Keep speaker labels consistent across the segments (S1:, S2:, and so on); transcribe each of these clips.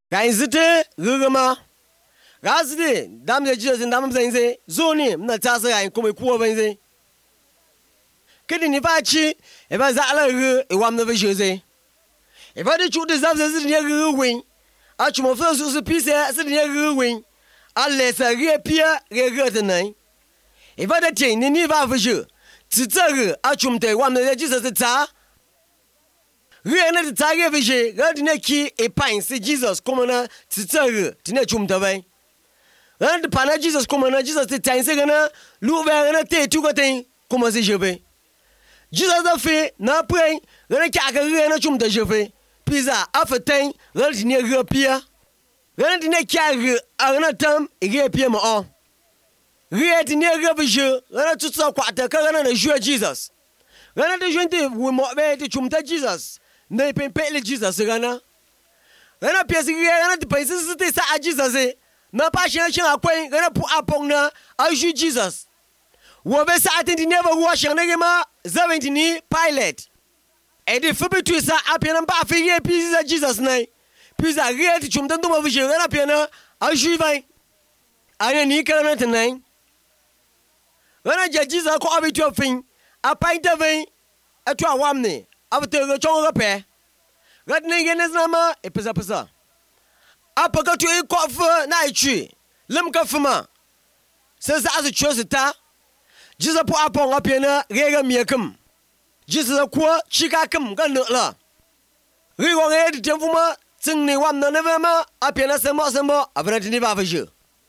S1: Gain zite rugama. Gazdi dam de Jesus in dam zenze zoni na tasa gain come kuwa benze. Kedi ni fachi e ba za ala ru e wam na ve jose. E ba de chu de zaf ze ni ru win. A chu mo fa su pise se ni ru win. Ale sa rie pia re de nai. E ba de tin ni va ve je. Ti zhe a chu mte wam na Jesus ta. Rien ne t'arrive veje, regarde qui est pas c'est Jesus comme na titsere, tine chumta bay. Regarde pana Jesus comme na Jesus te tainse gana, l'ouvert na te tu goten, comment c'est je vais. Jesus a fait na pray, regarde qui a rien na chumta je vais. Pizza a fait tain, regarde ni repia. Regarde ni qui a na tam et repia mo on. Regarde ni reveje, regarde tout ça quoi ta kana na jouer Jesus. Regarde jointe vous mo be te chumta Jesus. Ne pempele Jesus gana gana piesi gana de paisi site sa Jesus e na pa shan akwen gana pu apong na aju Jesus wo be sa atendi never wo shan na ma 70 ni pilot e de fubi tu sa apena ba fi ye pizza Jesus na pizza get chumta ndo ma vi gana pena aju vai anya ni kana tenai gana Jesus ko abitu afin apaita vin atu awamne abte chonga pe gad ningenes nama e pesa apaka tu e kof na ichi lim ka fuma se za azu chosita Jesus po apon apena rega miekum Jesus ko chika kum gan la ri won e de fuma tsingni wam na nevema apena semo avra tini ba faje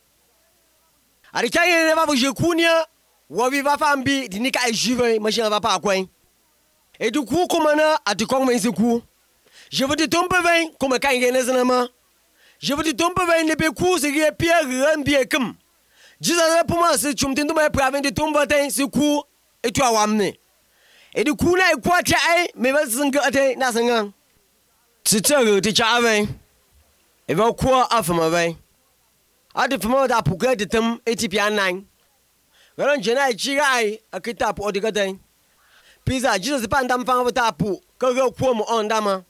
S1: ari kaye ne ba faje kunia wo bi ba fambi dini ka jive machin va pas coin. Et du coup, comme on a à te convaincre, je veux te tomber bien, comme quand il y a un événement. Je veux te tomber bien, les pécous, c'est que Pierre rend bien comme. Jesus pour moi, c'est tu me tends de pour avoir de tomber bien, c'est coup, et tu as amené. Et du coup, là, quoi, tu as, mais vas-y, c'est que tu as, n'a c'est ça, tu as avec. Et va quoi, à femme avec. À te faire de pour que tu t'aimes, et tu pianes. Voilà, je n'ai pas à qui t'a pour te Pizza, Jesus pas ndam fa vata pu, ka ga ko mu on dama.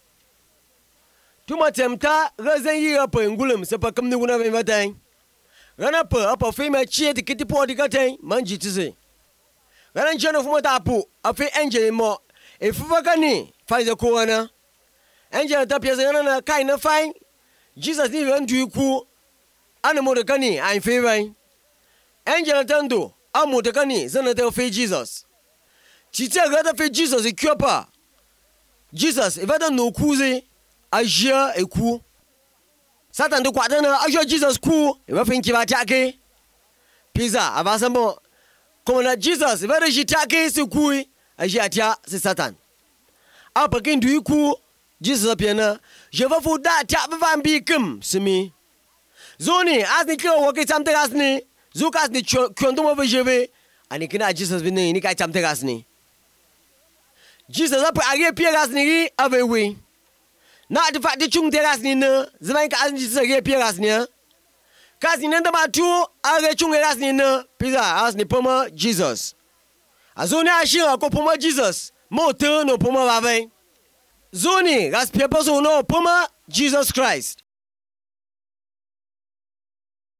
S1: Tuma temta razan yi pa ngulum se pa kam ni wuna ve matai. Rana pa apa fe ma chie de kiti po de gatai, manji tise. Rana jeno fu mata pu, afi angel mo, e fu vakani, fa ze ko wana. Angel ta pia ze na kai na fine. Jesus ni ran du ku, ana mo de kani, ai fe vai. Angel tando, amu de kani, zana te fe Jesus. Si tu regardes fait Jesus et que pas Jesus il va dans nos coups agir et coup Satan de quoi dans agir Jesus coup il va faire qui va attaquer pizza avance bon comme on a Jesus il va attaquer ce coup agir attaquer c'est Satan après qu'il du coup Jesus bien je vais vous dar tap va bikum semi zoni asni que wo ke chamte asni zukas ni kyondo mo vejeve ani kina Jesus vini ni ka chamte asni Jesus a pris à pied rasni avec oui. Na de fait de chung de rasni ne, zvain ka asni se pied rasni. Kasi nenda ma tu a chung rasni ne, pisa asni poma Jesus. Azoni a shira ko poma Jesus. Mo te no poma va vem. Zoni ras pie poso no poma Jesus Christ.